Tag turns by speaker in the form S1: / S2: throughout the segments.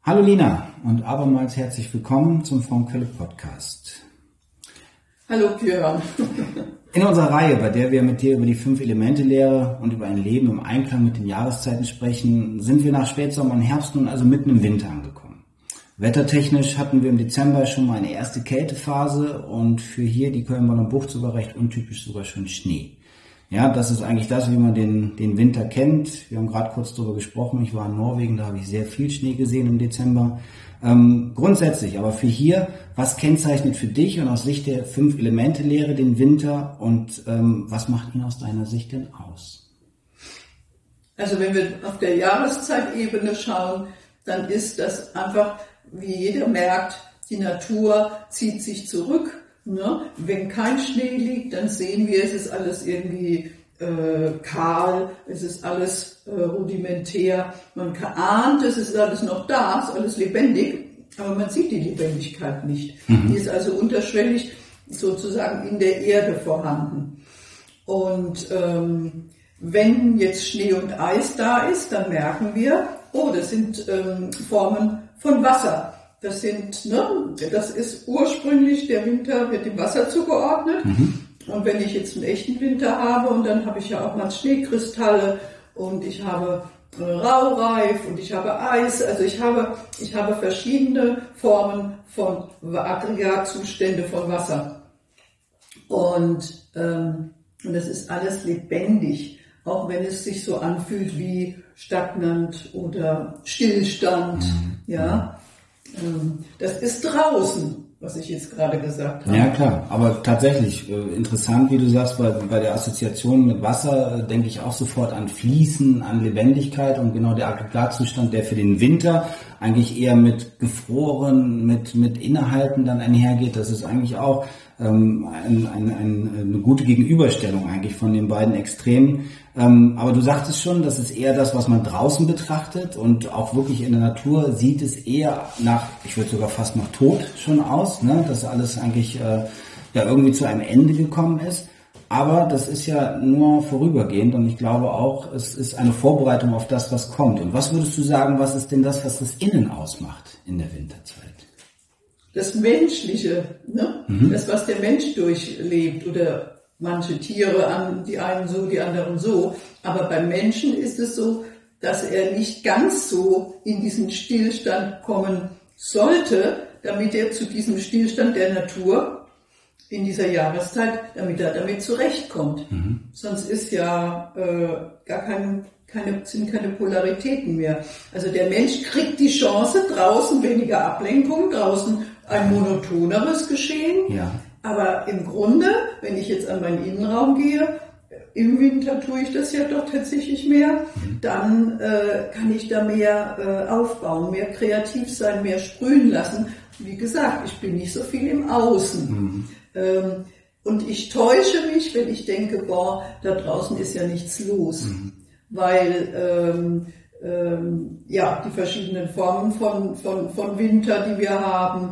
S1: Hallo Lina und abermals herzlich willkommen zum Frauenquelle Podcast.
S2: Hallo Björn.
S1: In unserer Reihe, bei der wir mit dir über die 5-Elemente-Lehre und über ein Leben im Einklang mit den Jahreszeiten sprechen, sind wir nach Spätsommer und Herbst nun also mitten im Winter angekommen. Wettertechnisch hatten wir im Dezember schon mal eine erste Kältephase und für hier die Köln-Bonner Bucht sogar recht untypisch sogar schon Schnee. Ja, das ist eigentlich das, wie man den Winter kennt. Wir haben gerade kurz darüber gesprochen. Ich war in Norwegen, da habe ich sehr viel Schnee gesehen im Dezember. Grundsätzlich, aber für hier, was kennzeichnet für dich und aus Sicht der 5-Elemente-Lehre den Winter und was macht ihn aus deiner Sicht denn aus?
S2: Also wenn wir auf der Jahreszeitebene schauen, dann ist das einfach, wie jeder merkt, die Natur zieht sich zurück. Ne? Wenn kein Schnee liegt, dann sehen wir, es ist alles irgendwie kahl, es ist alles rudimentär. Man ahnt, es ist alles noch da, es ist alles lebendig, aber man sieht die Lebendigkeit nicht. Die ist also unterschwellig sozusagen in der Erde vorhanden. Und wenn jetzt Schnee und Eis da ist, dann merken wir, oh, das sind Formen von Wasser. Das ist ursprünglich, der Winter wird dem Wasser zugeordnet. Und wenn ich jetzt einen echten Winter habe, und dann habe ich ja auch mal Schneekristalle und ich habe Raureif und ich habe Eis, also ich habe verschiedene Formen von Aggregatzustände von Wasser. Und das ist alles lebendig, auch wenn es sich so anfühlt wie stagnant oder Stillstand, ja. Das ist draußen, was ich jetzt gerade gesagt habe.
S1: Ja klar, aber tatsächlich interessant, wie du sagst, bei der Assoziation mit Wasser denke ich auch sofort an Fließen, an Lebendigkeit und genau der Aggregatzustand, der für den Winter eigentlich eher mit gefroren, mit Innehalten dann einhergeht. Das ist eigentlich auch eine gute Gegenüberstellung eigentlich von den beiden Extremen. Aber du sagtest schon, das ist eher das, was man draußen betrachtet und auch wirklich in der Natur sieht es eher nach, ich würde sogar fast nach Tod schon aus, ne? Dass alles eigentlich ja irgendwie zu einem Ende gekommen ist. Aber das ist ja nur vorübergehend und ich glaube auch, es ist eine Vorbereitung auf das, was kommt. Und was würdest du sagen, was ist denn das, was das Innen ausmacht in der Winterzeit?
S2: Das Menschliche, ne? Das, was der Mensch durchlebt oder manche Tiere, die einen so, die anderen so. Aber beim Menschen ist es so, dass er nicht ganz so in diesen Stillstand kommen sollte, damit er zu diesem Stillstand der Natur in dieser Jahreszeit, damit er damit zurechtkommt. Sonst ist ja sind keine Polaritäten mehr. Also der Mensch kriegt die Chance, draußen weniger Ablenkung, draußen ein monotoneres Geschehen.
S1: Ja.
S2: Aber im Grunde, wenn ich jetzt an meinen Innenraum gehe, im Winter tue ich das ja doch tatsächlich mehr, dann kann ich da mehr aufbauen, mehr kreativ sein, mehr sprühen lassen. Wie gesagt, ich bin nicht so viel im Außen. Und ich täusche mich, wenn ich denke, boah, da draußen ist ja nichts los. Weil die verschiedenen Formen von Winter, die wir haben,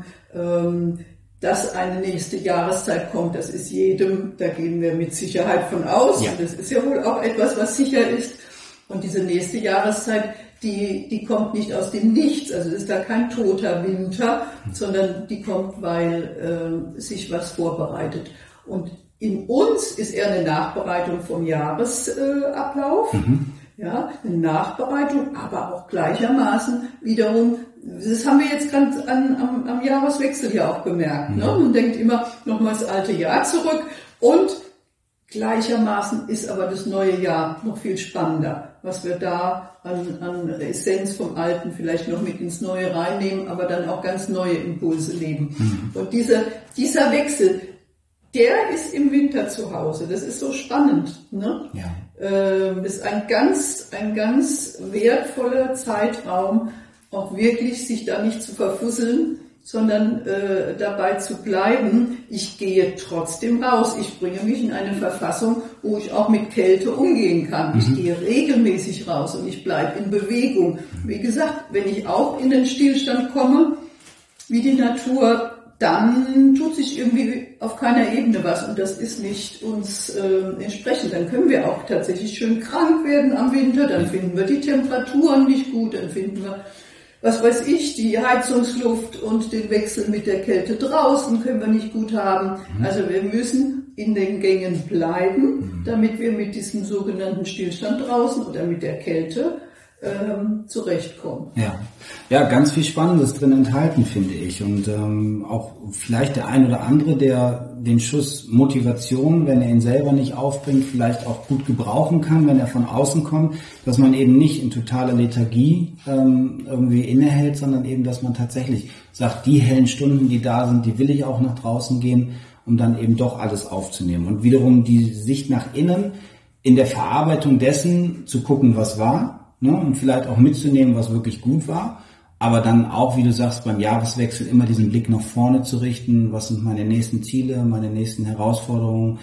S2: dass eine nächste Jahreszeit kommt, das ist jedem, da gehen wir mit Sicherheit von aus. Ja. Das ist ja wohl auch etwas, was sicher ist. Und diese nächste Jahreszeit, die kommt nicht aus dem Nichts. Also es ist da kein toter Winter, sondern die kommt, weil sich was vorbereitet. Und in uns ist eher eine Nachbereitung vom Jahresablauf. Ja, eine Nachbereitung, aber auch gleichermaßen wiederum, das haben wir jetzt ganz am Jahreswechsel ja auch gemerkt. Ne? Man denkt immer nochmal das alte Jahr zurück und gleichermaßen ist aber das neue Jahr noch viel spannender, was wir da an Essenz vom Alten vielleicht noch mit ins Neue reinnehmen, aber dann auch ganz neue Impulse leben. Und dieser Wechsel, der ist im Winter zu Hause. Das ist so spannend. Ne? Ja. Das ist ein ganz wertvoller Zeitraum, auch wirklich sich da nicht zu verfusseln, sondern dabei zu bleiben. Ich gehe trotzdem raus. Ich bringe mich in eine Verfassung, wo ich auch mit Kälte umgehen kann. Ich gehe regelmäßig raus und ich bleibe in Bewegung. Wie gesagt, wenn ich auch in den Stillstand komme, wie die Natur, dann tut sich irgendwie auf keiner Ebene was und das ist nicht uns entsprechend. Dann können wir auch tatsächlich schön krank werden am Winter, dann finden wir die Temperaturen nicht gut, dann finden wir was weiß ich, die Heizungsluft und den Wechsel mit der Kälte draußen können wir nicht gut haben. Also wir müssen in den Gängen bleiben, damit wir mit diesem sogenannten Stillstand draußen oder mit der Kälte zurechtkommen.
S1: Ja, ganz viel Spannendes drin enthalten, finde ich. Und auch vielleicht der ein oder andere, der den Schuss Motivation, wenn er ihn selber nicht aufbringt, vielleicht auch gut gebrauchen kann, wenn er von außen kommt, dass man eben nicht in totaler Lethargie irgendwie innehält, sondern eben, dass man tatsächlich sagt, die hellen Stunden, die da sind, die will ich auch nach draußen gehen, um dann eben doch alles aufzunehmen. Und wiederum die Sicht nach innen, in der Verarbeitung dessen zu gucken, was war, ne, und vielleicht auch mitzunehmen, was wirklich gut war, aber dann auch, wie du sagst, beim Jahreswechsel immer diesen Blick nach vorne zu richten, was sind meine nächsten Ziele, meine nächsten Herausforderungen,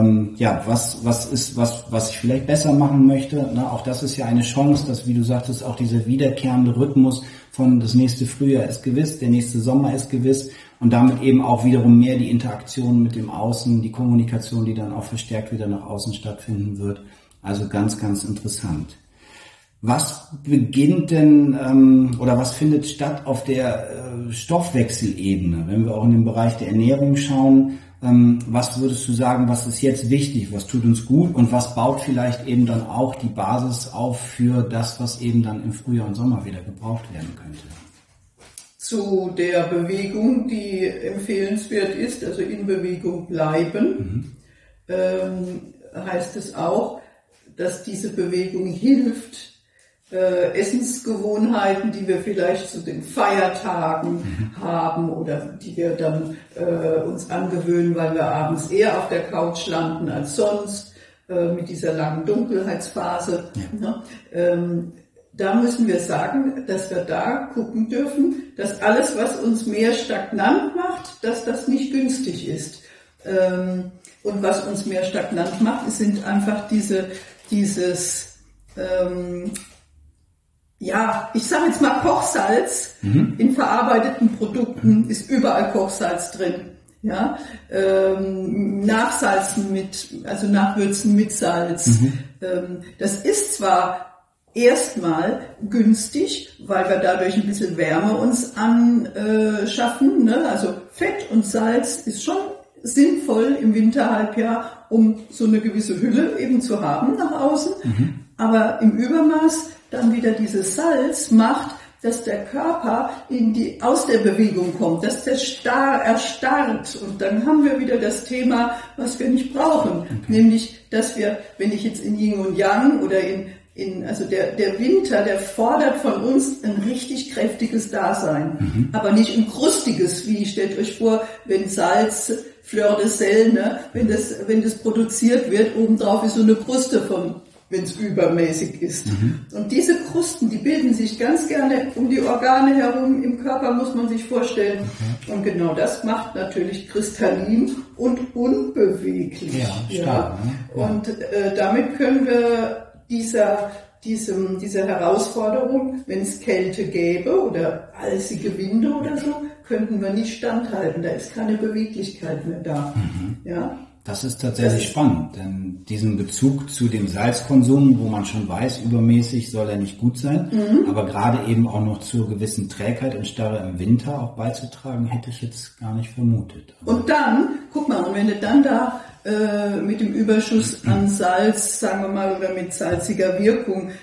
S1: was ich vielleicht besser machen möchte. Ne? Auch das ist ja eine Chance, dass, wie du sagtest, auch dieser wiederkehrende Rhythmus von das nächste Frühjahr ist gewiss, der nächste Sommer ist gewiss und damit eben auch wiederum mehr die Interaktion mit dem Außen, die Kommunikation, die dann auch verstärkt wieder nach außen stattfinden wird. Also ganz, ganz interessant. Was beginnt denn oder was findet statt auf der Stoffwechselebene? Wenn wir auch in den Bereich der Ernährung schauen, was würdest du sagen, was ist jetzt wichtig, was tut uns gut und was baut vielleicht eben dann auch die Basis auf für das, was eben dann im Frühjahr und Sommer wieder gebraucht werden könnte?
S2: Zu der Bewegung, die empfehlenswert ist, also in Bewegung bleiben, heißt es auch, dass diese Bewegung hilft, Essensgewohnheiten, die wir vielleicht zu den Feiertagen haben oder die wir dann uns angewöhnen, weil wir abends eher auf der Couch landen als sonst, mit dieser langen Dunkelheitsphase. Ja. Da müssen wir sagen, dass wir da gucken dürfen, dass alles, was uns mehr stagnant macht, dass das nicht günstig ist. Und was uns mehr stagnant macht, sind einfach dieses ich sage jetzt mal Kochsalz. In verarbeiteten Produkten ist überall Kochsalz drin. Ja, Nachsalzen Nachwürzen mit Salz. Das ist zwar erstmal günstig, weil wir dadurch ein bisschen Wärme uns anschaffen. Ne? Also Fett und Salz ist schon sinnvoll im Winterhalbjahr, um so eine gewisse Hülle eben zu haben nach außen. Aber im Übermaß dann wieder dieses Salz macht, dass der Körper aus der Bewegung kommt, dass der erstarrt. Und dann haben wir wieder das Thema, was wir nicht brauchen. Nämlich, dass wir, wenn ich jetzt in Yin und Yang oder also der Winter, der fordert von uns ein richtig kräftiges Dasein. Aber nicht ein krustiges, wie stellt euch vor, wenn Salz, Fleur de Sel, ne, wenn das produziert wird, obendrauf ist so eine Kruste wenn es übermäßig ist. Und diese Krusten, die bilden sich ganz gerne um die Organe herum, im Körper muss man sich vorstellen. Und genau das macht natürlich kristallin und unbeweglich.
S1: Ja, stark, ne? Ja.
S2: Und damit können wir diese Herausforderung, wenn es Kälte gäbe oder eisige Winde oder so, könnten wir nicht standhalten. Da ist keine Beweglichkeit mehr da. Ja.
S1: Das ist tatsächlich spannend, denn diesen Bezug zu dem Salzkonsum, wo man schon weiß, übermäßig soll er nicht gut sein, aber gerade eben auch noch zur gewissen Trägheit und Starre im Winter auch beizutragen, hätte ich jetzt gar nicht vermutet.
S2: Und dann, guck mal, und wenn du dann da mit dem Überschuss an Salz, sagen wir mal, oder mit salziger Wirkung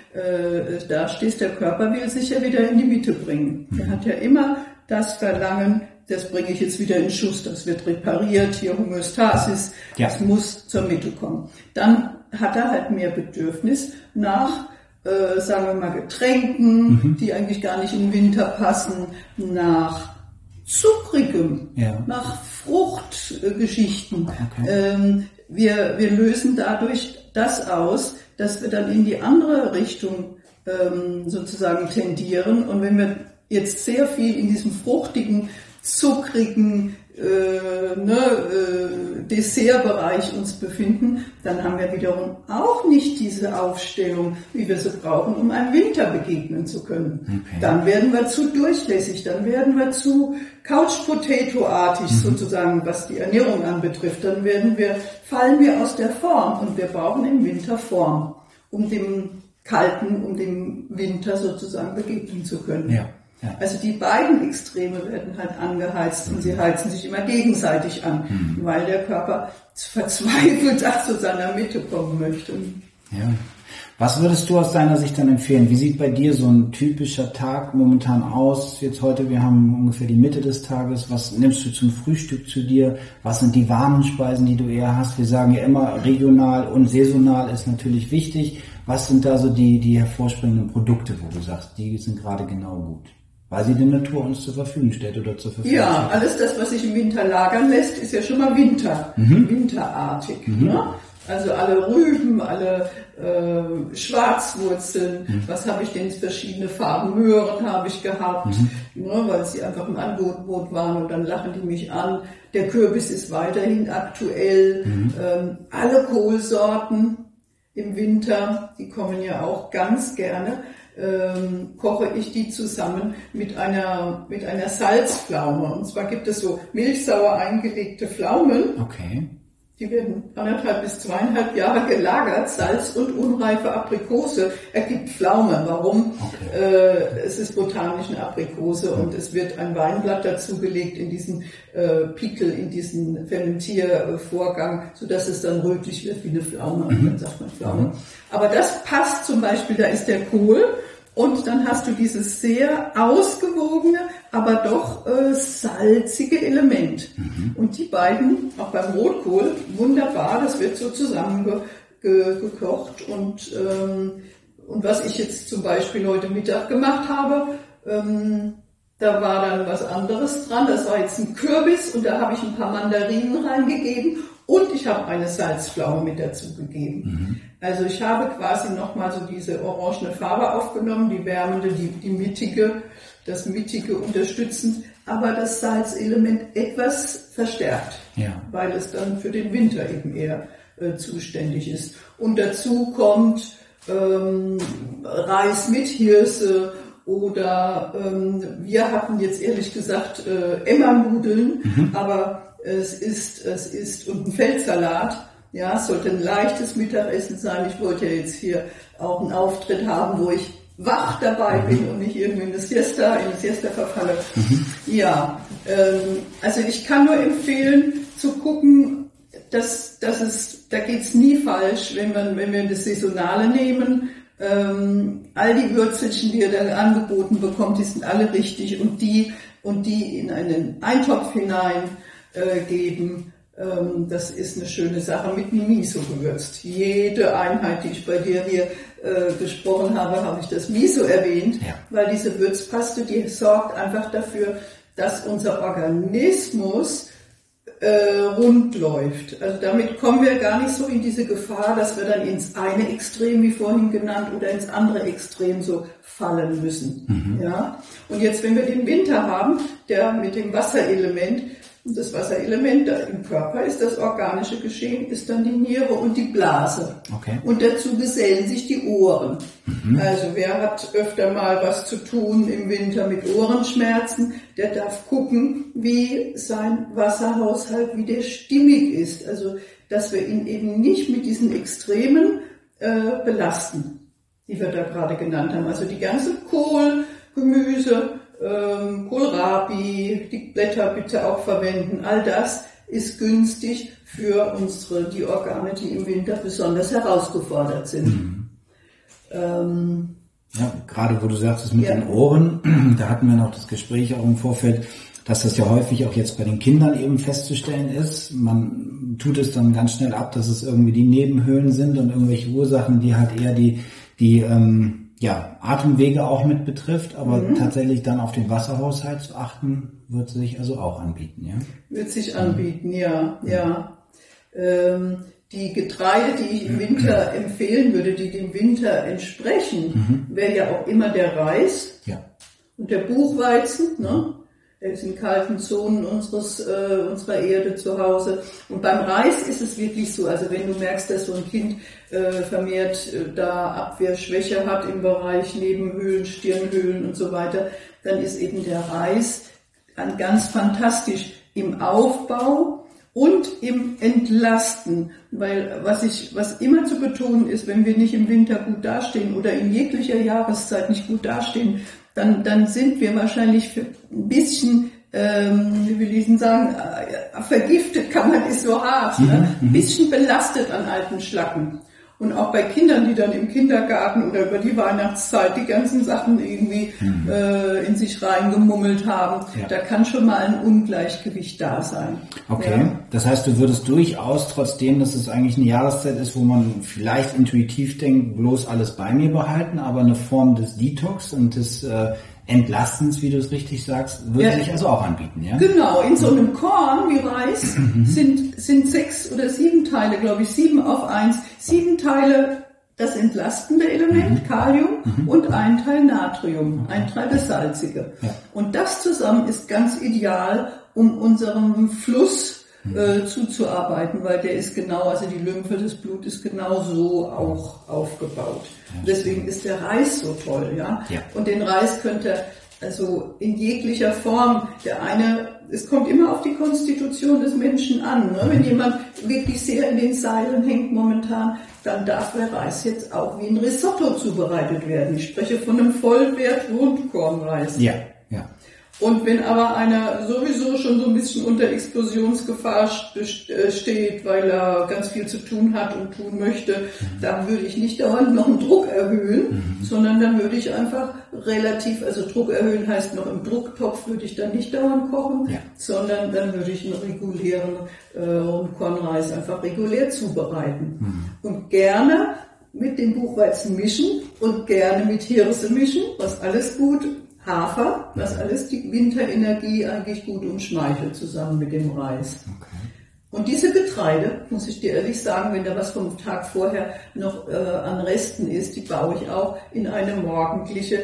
S2: da stehst, der Körper will sich ja wieder in die Mitte bringen. Der hat ja immer das Verlangen, das bringe ich jetzt wieder in Schuss, das wird repariert, hier Homöostasis, das muss zur Mitte kommen. Dann hat er halt mehr Bedürfnis nach, sagen wir mal, Getränken, die eigentlich gar nicht in den Winter passen, nach Zuckrigem, nach Fruchtgeschichten. Wir lösen dadurch das aus, dass wir dann in die andere Richtung sozusagen tendieren. Und wenn wir jetzt sehr viel in diesem fruchtigen, zuckrigen Dessertbereich uns befinden, dann haben wir wiederum auch nicht diese Aufstellung, wie wir sie brauchen, um einem Winter begegnen zu können. Dann werden wir zu durchlässig, dann werden wir zu Couch-Potato-artig sozusagen, was die Ernährung anbetrifft. Dann fallen wir aus der Form und wir brauchen im Winter Form, um dem Winter sozusagen begegnen zu können.
S1: Ja. Ja.
S2: Also die beiden Extreme werden halt angeheizt und sie heizen sich immer gegenseitig an, weil der Körper verzweifelt zu seiner Mitte kommen möchte.
S1: Ja. Was würdest du aus deiner Sicht dann empfehlen? Wie sieht bei dir so ein typischer Tag momentan aus? Jetzt heute, wir haben ungefähr die Mitte des Tages. Was nimmst du zum Frühstück zu dir? Was sind die warmen Speisen, die du eher hast? Wir sagen ja immer, regional und saisonal ist natürlich wichtig. Was sind da so die hervorspringenden Produkte, wo du sagst, die sind gerade genau gut? Weil sie die Natur uns zur Verfügung stellt oder zur Verfügung stellt.
S2: Ja, alles das, was sich im Winter lagern lässt, ist ja schon mal winterartig. Ne? Also alle Rüben, alle Schwarzwurzeln, was habe ich denn in verschiedene Farben? Möhren habe ich gehabt, ne, weil sie einfach im Angebot waren und dann lachen die mich an. Der Kürbis ist weiterhin aktuell. Alle Kohlsorten im Winter, die kommen ja auch ganz gerne. Koche ich die zusammen mit einer Salzpflaume. Und zwar gibt es so milchsauer eingelegte Pflaumen.
S1: Okay.
S2: Die werden 1,5 bis 2,5 Jahre gelagert. Salz und unreife Aprikose ergibt Pflaume. Warum? Okay. Es ist botanisch eine Aprikose und es wird ein Weinblatt dazugelegt in diesen Pickel, in diesen Fermentiervorgang, sodass es dann rötlich wird wie eine Pflaume. Dann sagt man Pflaume. Aber das passt zum Beispiel, da ist der Kohl. Und dann hast du dieses sehr ausgewogene, aber doch salzige Element. Und die beiden, auch beim Rotkohl, wunderbar, das wird so zusammengekocht. Und was ich jetzt zum Beispiel heute Mittag gemacht habe, da war dann was anderes dran. Das war jetzt ein Kürbis und da habe ich ein paar Mandarinen reingegeben. Und ich habe eine Salzpflaume mit dazu gegeben. Also ich habe quasi nochmal so diese orangene Farbe aufgenommen, die wärmende, die mittige, das mittige unterstützend, aber das Salzelement etwas verstärkt, weil es dann für den Winter eben eher zuständig ist. Und dazu kommt Reis mit Hirse oder wir hatten jetzt ehrlich gesagt Emmernudeln, aber es ist und ein Feldsalat. Ja, es sollte ein leichtes Mittagessen sein. Ich wollte ja jetzt hier auch einen Auftritt haben, wo ich wach dabei bin und nicht irgendwie in eine Siesta verfalle. Ja, also ich kann nur empfehlen, zu gucken, dass da geht's nie falsch, wenn wir das Saisonale nehmen. All die Würzelchen, die ihr dann angeboten bekommt, die sind alle richtig und die in einen Eintopf hinein geben, das ist eine schöne Sache, mit Miso gewürzt. Jede Einheit, die ich bei dir hier gesprochen habe, habe ich das Miso erwähnt, weil diese Würzpaste, die sorgt einfach dafür, dass unser Organismus rund läuft. Also damit kommen wir gar nicht so in diese Gefahr, dass wir dann ins eine Extrem, wie vorhin genannt, oder ins andere Extrem so fallen müssen. Ja? Und jetzt, wenn wir den Winter haben, der mit dem Wasserelement, und das Wasserelement da im Körper ist das organische Geschehen, ist dann die Niere und die Blase.
S1: Okay.
S2: Und dazu gesellen sich die Ohren. Also wer hat öfter mal was zu tun im Winter mit Ohrenschmerzen, der darf gucken, wie sein Wasserhaushalt, wie der stimmig ist. Also dass wir ihn eben nicht mit diesen Extremen belasten, die wir da gerade genannt haben. Also die ganze Kohl, Gemüse, Kohlrabi, die Blätter bitte auch verwenden. All das ist günstig für die Organe, die im Winter besonders herausgefordert sind.
S1: Ja, gerade wo du sagst, mit den Ohren, da hatten wir noch das Gespräch auch im Vorfeld, dass das ja häufig auch jetzt bei den Kindern eben festzustellen ist. Man tut es dann ganz schnell ab, dass es irgendwie die Nebenhöhlen sind und irgendwelche Ursachen, die halt eher die Atemwege auch mit betrifft, aber tatsächlich dann auf den Wasserhaushalt zu achten, wird sich also auch anbieten, ja?
S2: Wird sich anbieten, ja. Die Getreide, die ich im Winter empfehlen würde, die dem Winter entsprechen, wäre ja auch immer der Reis und der Buchweizen, ne? Der ist in kalten Zonen unserer Erde zu Hause. Und beim Reis ist es wirklich so, also wenn du merkst, dass so ein Kind vermehrt da Abwehrschwäche hat im Bereich Nebenhöhlen, Stirnhöhlen und so weiter, dann ist eben der Reis ganz fantastisch im Aufbau und im Entlasten. Weil was immer zu betonen ist, wenn wir nicht im Winter gut dastehen oder in jeglicher Jahreszeit nicht gut dastehen, dann sind wir wahrscheinlich ein bisschen, wie will ich denn sagen, vergiftet kann man, ist so hart, ne? Ein bisschen belastet an alten Schlacken. Und auch bei Kindern, die dann im Kindergarten oder über die Weihnachtszeit die ganzen Sachen irgendwie in sich reingemummelt haben, da kann schon mal ein Ungleichgewicht da sein.
S1: Okay,
S2: ja.
S1: Das heißt, du würdest durchaus, trotzdem, dass es eigentlich eine Jahreszeit ist, wo man vielleicht intuitiv denkt, bloß alles bei mir behalten, aber eine Form des Detox und des Entlastens, wie du es richtig sagst, würde sich also auch anbieten, ja?
S2: Genau, in so einem Korn wie Reis sind 6 oder 7 Teile, glaube ich, 7 auf 1. 7 Teile das entlastende Element, Kalium, und ein Teil Natrium, ein Teil das salzige. Ja. Und das zusammen ist ganz ideal, um unserem Fluss zuzuarbeiten, weil der ist genau, also die Lymphe, das Blut ist genau so auch aufgebaut. Deswegen ist der Reis so toll, ja. Und den Reis könnt ihr also in jeglicher Form, es kommt immer auf die Konstitution des Menschen an, ne? Wenn jemand wirklich sehr in den Seilen hängt momentan, dann darf der Reis jetzt auch wie ein Risotto zubereitet werden. Ich spreche von einem Vollwert-Rundkornreis.
S1: Ja.
S2: Und wenn aber einer sowieso schon so ein bisschen unter Explosionsgefahr steht, weil er ganz viel zu tun hat und tun möchte, dann würde ich nicht dauernd noch einen Druck erhöhen, sondern dann würde ich einfach also Druck erhöhen heißt noch im Drucktopf würde ich dann nicht dauernd kochen, sondern dann würde ich einen regulären Rundkornreis einfach regulär zubereiten. Und gerne mit dem Buchweizen mischen und gerne mit Hirse mischen, was alles gut Hafer, was alles die Winterenergie eigentlich gut umschmeichelt, zusammen mit dem Reis. Okay. Und diese Getreide, muss ich dir ehrlich sagen, wenn da was vom Tag vorher noch an Resten ist, die baue ich auch in eine morgendliche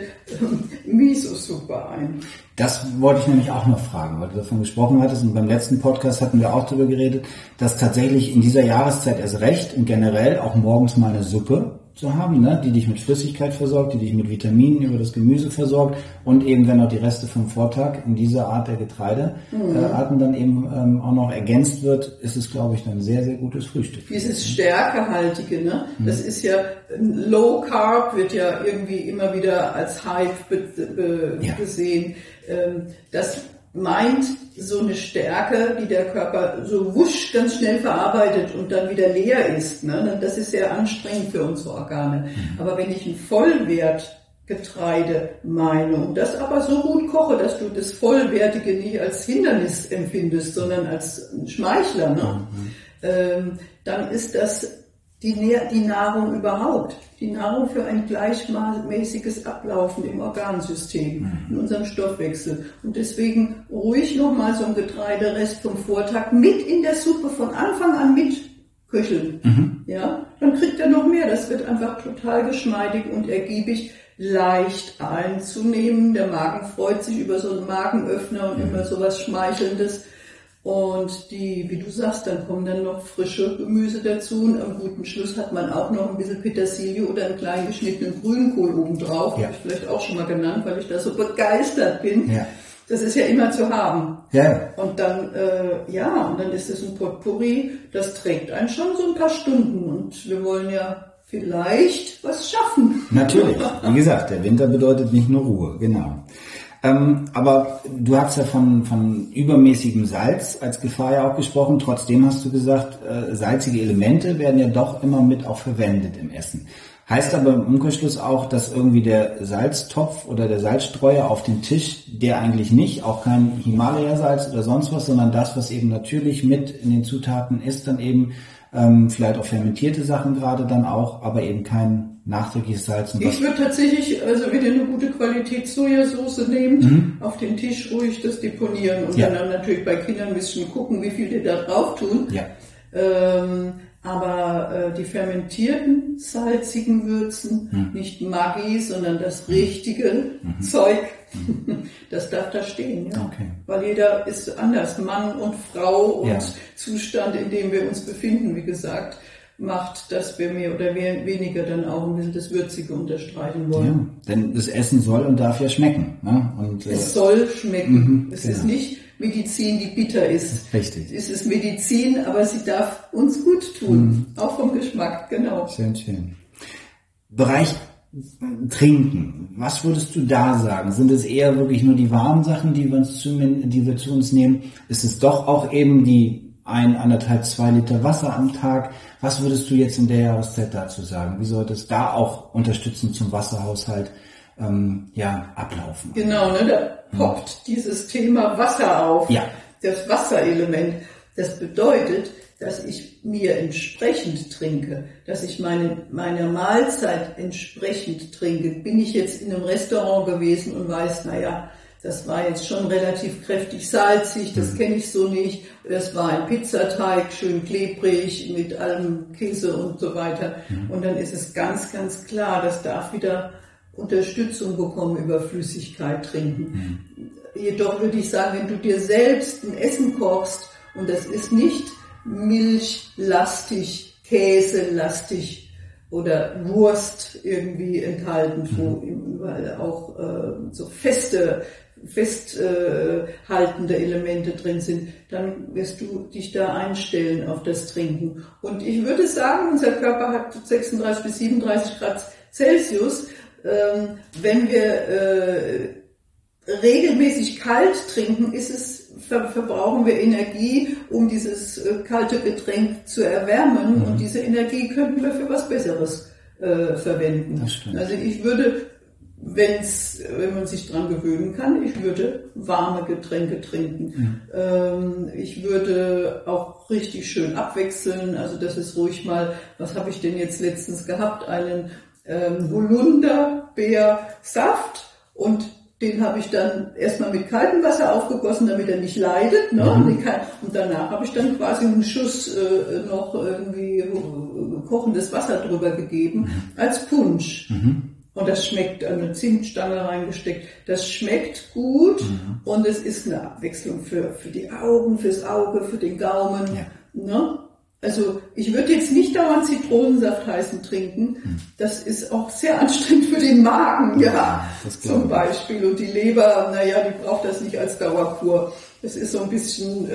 S2: Miso-Suppe ein.
S1: Das wollte ich nämlich auch noch fragen, weil du davon gesprochen hattest, und beim letzten Podcast hatten wir auch darüber geredet, dass tatsächlich in dieser Jahreszeit erst recht und generell auch morgens mal eine Suppe zu haben, ne, die dich mit Flüssigkeit versorgt, die dich mit Vitaminen über das Gemüse versorgt und eben, wenn auch die Reste vom Vortag in dieser Art der Getreidearten dann eben auch noch ergänzt wird, ist es, glaube ich, dann ein sehr, sehr gutes Frühstück.
S2: Dieses Stärkehaltige, ne? Das ist ja, Low Carb wird ja irgendwie immer wieder als Hype gesehen. Das meint so eine Stärke, die der Körper so wusch ganz schnell verarbeitet und dann wieder leer ist. Ne? Das ist sehr anstrengend für unsere Organe. Aber wenn ich ein Vollwertgetreide meine und das aber so gut koche, dass du das Vollwertige nicht als Hindernis empfindest, sondern als Schmeichler, ne? Dann ist das die Nahrung überhaupt. Die Nahrung für ein gleichmäßiges Ablaufen im Organsystem, in unserem Stoffwechsel. Und deswegen ruhig nochmal so ein Getreiderest vom Vortag mit in der Suppe von Anfang an mitköcheln. Ja, dann kriegt er noch mehr. Das wird einfach total geschmeidig und ergiebig, leicht einzunehmen. Der Magen freut sich über so einen Magenöffner und immer so was Schmeichelndes. Und wie du sagst, dann kommen dann noch frische Gemüse dazu und am guten Schluss hat man auch noch ein bisschen Petersilie oder einen klein geschnittenen Grünkohl obendrauf. Habe ich vielleicht auch schon mal genannt, weil ich da so begeistert bin. Ja. Das ist ja immer zu haben. Ja. Und dann, und dann ist es ein Potpourri, das trägt einen schon so ein paar Stunden und wir wollen ja vielleicht was schaffen.
S1: Natürlich. Wie gesagt, der Winter bedeutet nicht nur Ruhe, genau. Aber du hast ja von übermäßigem Salz als Gefahr ja auch gesprochen. Trotzdem hast du gesagt, salzige Elemente werden ja doch immer mit auch verwendet im Essen. Heißt aber im Umkehrschluss auch, dass irgendwie der Salztopf oder der Salzstreuer auf den Tisch, der eigentlich nicht, auch kein Himalaya-Salz oder sonst was, sondern das, was eben natürlich mit in den Zutaten ist, dann eben vielleicht auch fermentierte Sachen gerade dann auch, aber eben kein nachträgliches Salz.
S2: Ich würde tatsächlich, also wenn ihr eine gute Qualität Sojasauce nehmt, auf den Tisch ruhig das deponieren und dann natürlich bei Kindern ein bisschen gucken, wie viel die da drauf tun. Ja. Aber die fermentierten, salzigen Würzen, nicht Maggi, sondern das richtige Zeug, das darf da stehen. Ja? Okay. Weil jeder ist anders, Mann und Frau und Zustand, in dem wir uns befinden, wie gesagt, macht, dass wir mehr oder weniger dann auch ein bisschen das Würzige unterstreichen wollen.
S1: Ja, denn das Essen soll und darf ja schmecken. Ne? Und,
S2: es soll schmecken. Es ist nicht Medizin, die bitter ist.
S1: Richtig.
S2: Es ist Medizin, aber sie darf uns gut tun. Auch vom Geschmack, genau.
S1: Schön, schön. Bereich Trinken. Was würdest du da sagen? Sind es eher wirklich nur die warmen Sachen, die wir zu uns nehmen? Ist es doch auch eben die 1,5, 2 Liter Wasser am Tag? Was würdest du jetzt in der Jahreszeit dazu sagen? Wie sollte es da auch unterstützend zum Wasserhaushalt ablaufen?
S2: Genau, ne, da poppt dieses Thema Wasser auf.
S1: Ja.
S2: Das Wasserelement. Das bedeutet, dass ich mir entsprechend trinke, dass ich meine Mahlzeit entsprechend trinke. Bin ich jetzt in einem Restaurant gewesen und weiß, naja, das war jetzt schon relativ kräftig salzig, das kenne ich so nicht. Das war ein Pizzateig, schön klebrig, mit allem Käse und so weiter. Und dann ist es ganz, ganz klar, das darf wieder Unterstützung bekommen über Flüssigkeit trinken. Jedoch würde ich sagen, wenn du dir selbst ein Essen kochst und das ist nicht milchlastig, käselastig oder Wurst irgendwie enthalten, weil auch so festhaltende Elemente drin sind, dann wirst du dich da einstellen auf das Trinken. Und ich würde sagen, unser Körper hat 36 bis 37 Grad Celsius. Wenn wir regelmäßig kalt trinken, verbrauchen wir Energie, um dieses kalte Getränk zu erwärmen, und diese Energie könnten wir für was Besseres verwenden. Also ich würde, wenn man sich dran gewöhnen kann, ich würde warme Getränke trinken. Ich würde auch richtig schön abwechseln, also das ist ruhig mal, was habe ich denn jetzt letztens gehabt, einen Holunderbeersaft, und den habe ich dann erstmal mit kaltem Wasser aufgegossen, damit er nicht leidet, ne? Und danach habe ich dann quasi einen Schuss noch irgendwie kochendes Wasser drüber gegeben als Punsch. Und das schmeckt, eine Zimtstange reingesteckt, das schmeckt gut, und es ist eine Abwechslung für die Augen, fürs Auge, für den Gaumen. Ne? Also ich würde jetzt nicht dauernd Zitronensaft heißen trinken. Das ist auch sehr anstrengend für den Magen, zum Beispiel. Und die Leber, die braucht das nicht als Dauerkur. Das ist so ein bisschen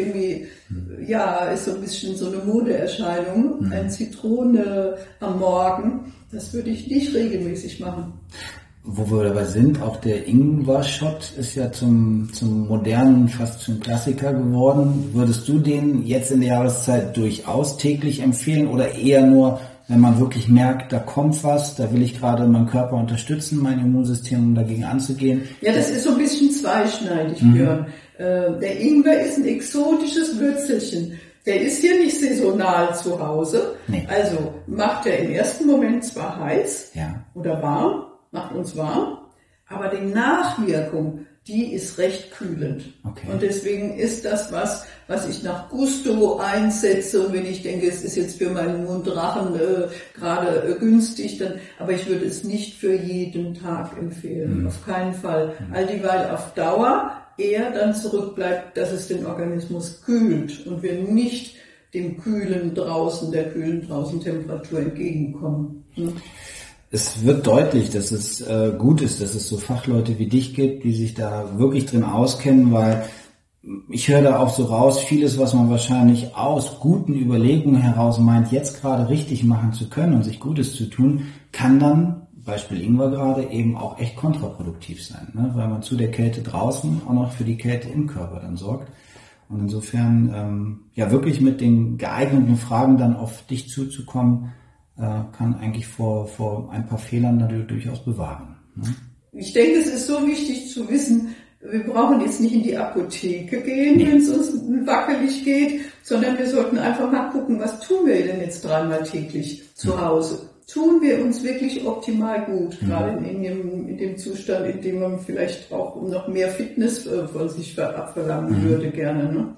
S2: ist so ein bisschen so eine Modeerscheinung. Eine Zitrone am Morgen, das würde ich nicht regelmäßig machen.
S1: Wo wir dabei sind, auch der Ingwer-Shot ist ja zum modernen, fast zum Klassiker geworden. Würdest du den jetzt in der Jahreszeit durchaus täglich empfehlen oder eher nur, wenn man wirklich merkt, da kommt was, da will ich gerade meinen Körper unterstützen, mein Immunsystem, um dagegen anzugehen?
S2: Ja, das ist so ein bisschen zweischneidig, Björn. Der Ingwer ist ein exotisches Würzelchen. Der ist hier nicht saisonal zu Hause.
S1: Nee.
S2: Also macht er im ersten Moment zwar heiß oder warm, macht uns warm, aber die Nachwirkung, die ist recht kühlend.
S1: Okay.
S2: Und deswegen ist das was ich nach Gusto einsetze, und wenn ich denke, es ist jetzt für meinen Mundrachen gerade günstig, aber ich würde es nicht für jeden Tag empfehlen, auf keinen Fall. All dieweil auf Dauer eher dann zurückbleibt, dass es den Organismus kühlt und wir nicht der kühlen draußen Temperatur entgegenkommen.
S1: Es wird deutlich, dass es gut ist, dass es so Fachleute wie dich gibt, die sich da wirklich drin auskennen, weil ich höre da auch so raus, vieles, was man wahrscheinlich aus guten Überlegungen heraus meint, jetzt gerade richtig machen zu können und sich Gutes zu tun, kann dann, Beispiel Ingwer gerade, eben auch echt kontraproduktiv sein, ne? Weil man zu der Kälte draußen auch noch für die Kälte im Körper dann sorgt. Und insofern, wirklich mit den geeigneten Fragen dann auf dich zuzukommen, kann eigentlich vor ein paar Fehlern natürlich durchaus bewahren. Ne?
S2: Ich denke, es ist so wichtig zu wissen, wir brauchen jetzt nicht in die Apotheke gehen, wenn es uns wackelig geht, sondern wir sollten einfach mal gucken, was tun wir denn jetzt 3-mal täglich zu Hause? Tun wir uns wirklich optimal gut, gerade in dem Zustand, in dem man vielleicht auch noch mehr Fitness von sich abverlangen würde gerne. Ne?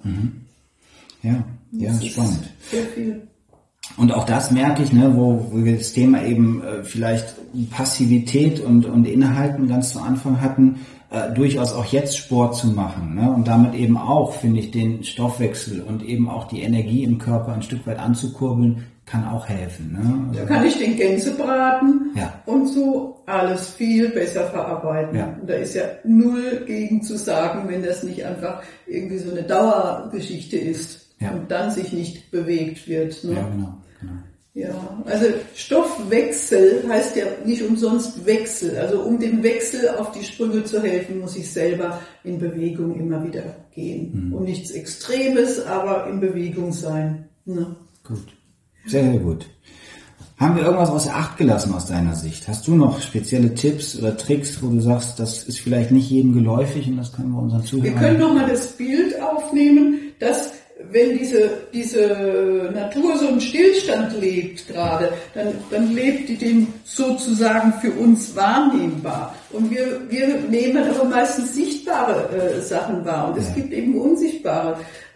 S1: Ja, spannend.
S2: Sehr viel.
S1: Und auch das merke ich, ne, wo wir das Thema eben vielleicht Passivität und Innehalten ganz zu Anfang hatten, durchaus auch jetzt Sport zu machen, ne, und damit eben auch, finde ich, den Stoffwechsel und eben auch die Energie im Körper ein Stück weit anzukurbeln, kann auch helfen. Ne? Also,
S2: da kann ich den Gänsebraten und so alles viel besser verarbeiten.
S1: Ja.
S2: Und da ist ja null gegen zu sagen, wenn das nicht einfach irgendwie so eine Dauergeschichte ist. Und dann sich nicht bewegt wird. Ne?
S1: Ja, genau.
S2: Ja, also Stoffwechsel heißt ja nicht umsonst Wechsel. Also um dem Wechsel auf die Sprünge zu helfen, muss ich selber in Bewegung immer wieder gehen. Und nichts Extremes, aber in Bewegung sein. Ne?
S1: Gut, sehr, sehr gut. Haben wir irgendwas außer Acht gelassen aus deiner Sicht? Hast du noch spezielle Tipps oder Tricks, wo du sagst, das ist vielleicht nicht jedem geläufig und das können wir unseren Zuhörern...
S2: Wir können nochmal das Bild aufnehmen, dass wenn diese Natur so einen Stillstand lebt gerade, dann lebt die den sozusagen für uns wahrnehmbar. Und wir nehmen aber meistens sichtbare Sachen wahr. Und es gibt eben unsichtbare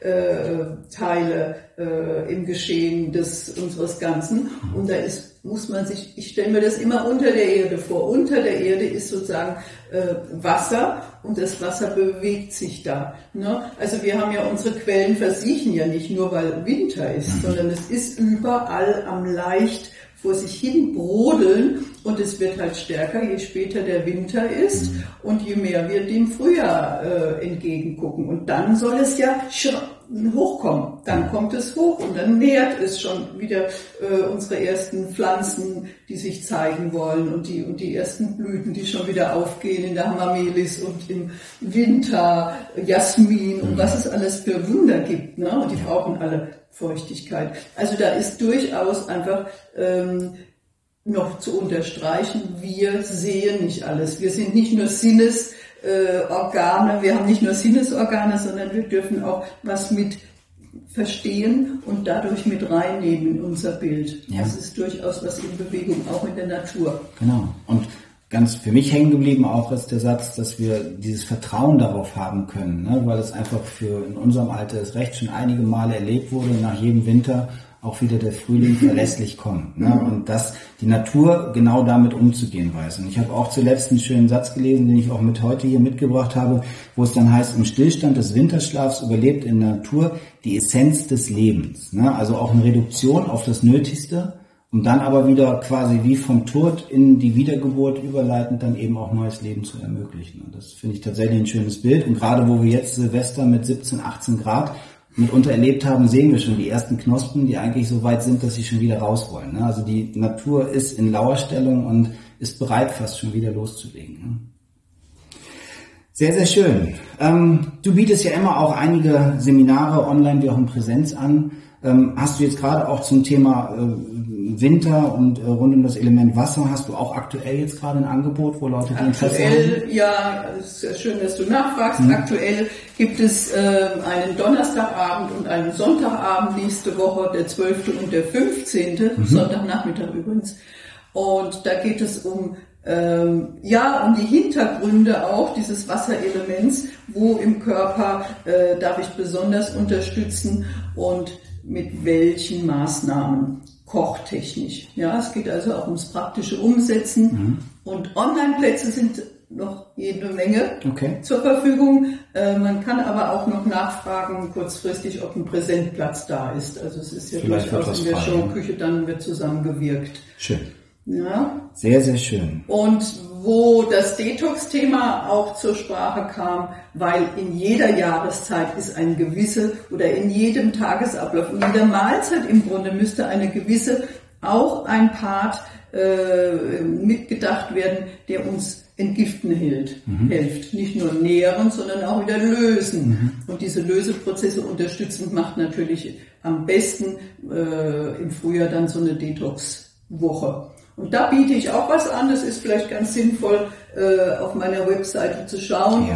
S2: Teile im Geschehen unseres Ganzen. Und da muss man sich, ich stelle mir das immer unter der Erde vor. Unter der Erde ist sozusagen Wasser und das Wasser bewegt sich da. Ne? Also wir haben ja unsere Quellen versiechen ja nicht nur, weil Winter ist, sondern es ist überall am leicht vor sich hin brodeln und es wird halt stärker, je später der Winter ist und je mehr wir dem Frühjahr entgegengucken. Und dann soll es ja hochkommen. Dann kommt es hoch und dann nährt es schon wieder unsere ersten Pflanzen, die sich zeigen wollen und die ersten Blüten, die schon wieder aufgehen in der Hamamelis und im Winter Jasmin und was es alles für Wunder gibt. Ne? Und die brauchen alle Feuchtigkeit. Also da ist durchaus einfach noch zu unterstreichen, wir sehen nicht alles. Wir sind nicht nur Sinnesorgane, wir haben nicht nur Sinnesorgane, sondern wir dürfen auch was mit verstehen und dadurch mit reinnehmen in unser Bild. Ja. Das ist durchaus was in Bewegung, auch in der Natur.
S1: Genau. Und ganz für mich hängen geblieben auch ist der Satz, dass wir dieses Vertrauen darauf haben können, ne? Weil es einfach in unserem Alter es recht schon einige Male erlebt wurde, nach jedem Winter auch wieder der Frühling verlässlich kommt. Ne? Und dass die Natur genau damit umzugehen weiß. Und ich habe auch zuletzt einen schönen Satz gelesen, den ich auch mit heute hier mitgebracht habe, wo es dann heißt, im Stillstand des Winterschlafs überlebt in der Natur die Essenz des Lebens. Ne? Also auch eine Reduktion auf das Nötigste, um dann aber wieder quasi wie vom Tod in die Wiedergeburt überleitend dann eben auch neues Leben zu ermöglichen. Und das finde ich tatsächlich ein schönes Bild. Und gerade wo wir jetzt Silvester mit 17, 18 Grad mitunter erlebt haben, sehen wir schon die ersten Knospen, die eigentlich so weit sind, dass sie schon wieder raus wollen. Also die Natur ist in Lauerstellung und ist bereit, fast schon wieder loszulegen. Sehr, sehr schön. Du bietest ja immer auch einige Seminare online wie auch in Präsenz an. Hast du jetzt gerade auch zum Thema Winter und rund um das Element Wasser, hast du auch aktuell jetzt gerade ein Angebot, wo Leute die Interesse haben?
S2: Aktuell, ja, es ist schön, dass du nachfragst. Aktuell gibt es einen Donnerstagabend und einen Sonntagabend nächste Woche, der 12. und der 15., Sonntagnachmittag übrigens. Und da geht es um die Hintergründe auch dieses Wasserelements, wo im Körper darf ich besonders unterstützen und mit welchen Maßnahmen kochtechnisch. Ja, es geht also auch ums praktische Umsetzen und Online-Plätze sind noch jede Menge zur Verfügung. Man kann aber auch noch nachfragen kurzfristig, ob ein Präsentplatz da ist. Also es ist ja durchaus in der Showküche, dann wird zusammengewirkt.
S1: Schön.
S2: Ja.
S1: Sehr, sehr schön.
S2: Und wo das Detox-Thema auch zur Sprache kam, weil in jeder Jahreszeit ist eine gewisse, oder in jedem Tagesablauf, in jeder Mahlzeit im Grunde müsste eine gewisse, auch ein Part mitgedacht werden, der uns entgiften hilft. Nicht nur nähren, sondern auch wieder lösen. Und diese Löseprozesse unterstützend macht natürlich am besten im Frühjahr dann so eine Detox-Woche. Und da biete ich auch was an, das ist vielleicht ganz sinnvoll, auf meiner Webseite zu schauen,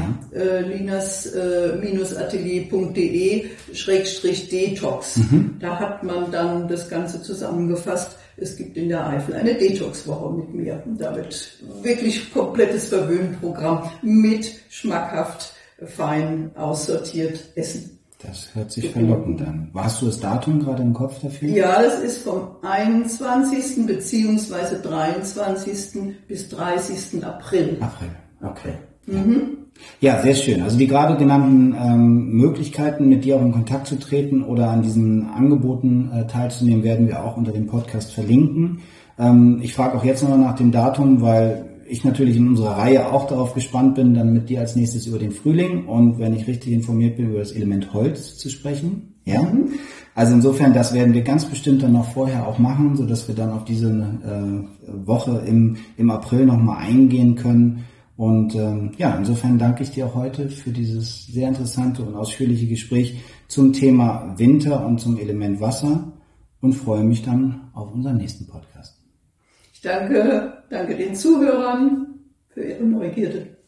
S2: linas-atelier.de/Detox. Da hat man dann das Ganze zusammengefasst. Es gibt in der Eifel eine Detox-Woche mit mir. Und da wird wirklich komplettes Verwöhnprogramm mit schmackhaft, fein aussortiert Essen.
S1: Das hört sich verlockend an. Hast du das Datum gerade im Kopf dafür?
S2: Ja, das ist vom 21. bzw. 23. bis 30. April.
S1: Okay. Ja, sehr schön. Also die gerade genannten Möglichkeiten, mit dir auch in Kontakt zu treten oder an diesen Angeboten teilzunehmen, werden wir auch unter dem Podcast verlinken. Ich frage auch jetzt nochmal nach dem Datum, weil ich natürlich in unserer Reihe auch darauf gespannt bin, dann mit dir als nächstes über den Frühling und, wenn ich richtig informiert bin, über das Element Holz zu sprechen. Ja. Also insofern, das werden wir ganz bestimmt dann noch vorher auch machen, sodass wir dann auf diese Woche im April nochmal eingehen können. Und insofern danke ich dir auch heute für dieses sehr interessante und ausführliche Gespräch zum Thema Winter und zum Element Wasser und freue mich dann auf unseren nächsten Podcast.
S2: Ich danke den Zuhörern für ihre Neugierde.